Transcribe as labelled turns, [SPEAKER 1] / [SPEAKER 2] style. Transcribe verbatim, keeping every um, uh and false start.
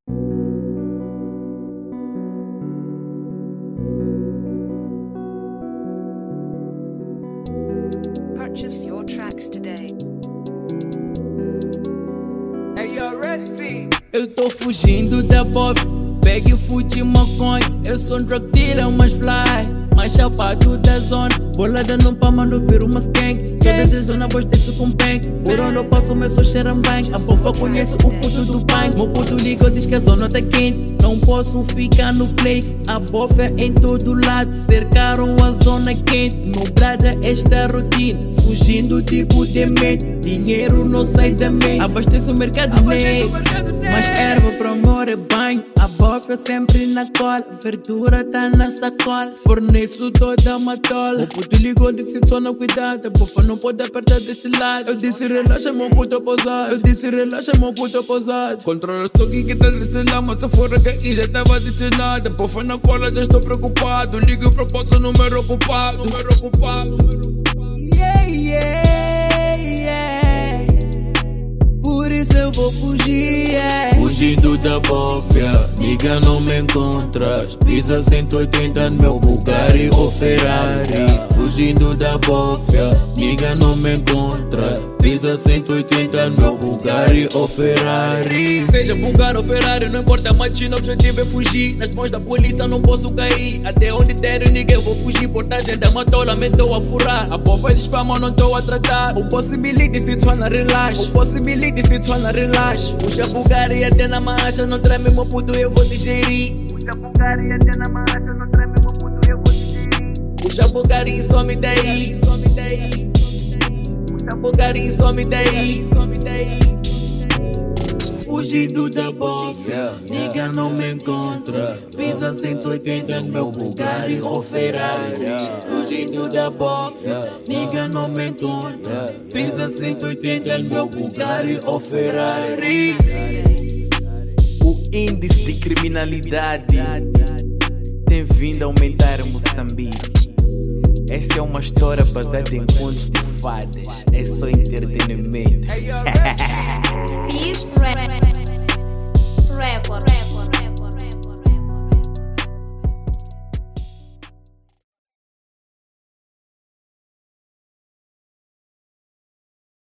[SPEAKER 1] Purchase your tracks today.
[SPEAKER 2] Hey, you ready?
[SPEAKER 3] Eu tô fugindo da bofe, pegue fude maconha. Eu sou um drug dealer, mas fly, mais chapado da zona. Bolada no palma, não viro umas gangs. Toda de zona, abasteço com bank. Por onde eu passo, meu sou cheiram bem. A bofa conhece o puto do bank. Meu puto liga, diz que a zona tá quente. Não posso ficar no place, a bofa é em todo lado. Cercaram a zona quente, nublada esta rotina. Fugindo tipo demente, dinheiro não sai da mente. Abasteço o mercado negro, mas erva pro amor é banho. A bofa sempre na cola, verdura tá na sacola. Forneço toda uma tola. O puto ligou, disse só não cuidado. A bofa não pode apertar desse lado. Eu disse relaxa, meu puto pousado. Eu disse relaxa, meu puto pousado. Controla o estoque que tá desse lado, mas se for aqui já tava destinado. A bofa na cola, já estou preocupado. Ligue o propósito, número ocupado. Número ocupado.
[SPEAKER 2] Yeah, yeah, yeah. Por isso eu vou fugir, yeah.
[SPEAKER 3] Fugindo da bofia, nigga não me encontras. Pisa cento e oitenta no meu Bugatti ou Ferrari. Fugindo da bofia, nigga não me encontras. Pisa cento e oitenta no meu Bugatti ou Ferrari.
[SPEAKER 2] Seja Bugatti ou Ferrari, não importa, matina, o objetivo é fugir. Nas mãos da polícia não posso cair. Até onde der ninguém vou fugir. Portagem da matola, me tô a furar. A bofa de spam, não tô a tratar. O boss me liga e se só na relaxa. O boss me liga e se só na relaxa. Puxa Bugatti até na marcha, não treme meu puto, eu vou digerir. Puxa Bugatti até na marcha, não treme meu puto, eu vou digerir. Puxa Bugatti e some daí, some daí. Puxa Bugatti e some daí, some daí.
[SPEAKER 3] Fugindo da bofia, nigga não me encontra. Pisa cento e oitenta no meu Bugatti ou Ferrari. Fugindo da bofia, nigga não me encontra. Pisa cento e oitenta no meu Bugatti ou Ferrari.
[SPEAKER 4] O índice de criminalidade tem vindo a aumentar em Moçambique. Essa é uma história baseada em contos de fadas. É só entretenimento.
[SPEAKER 1] Peace Record. Record.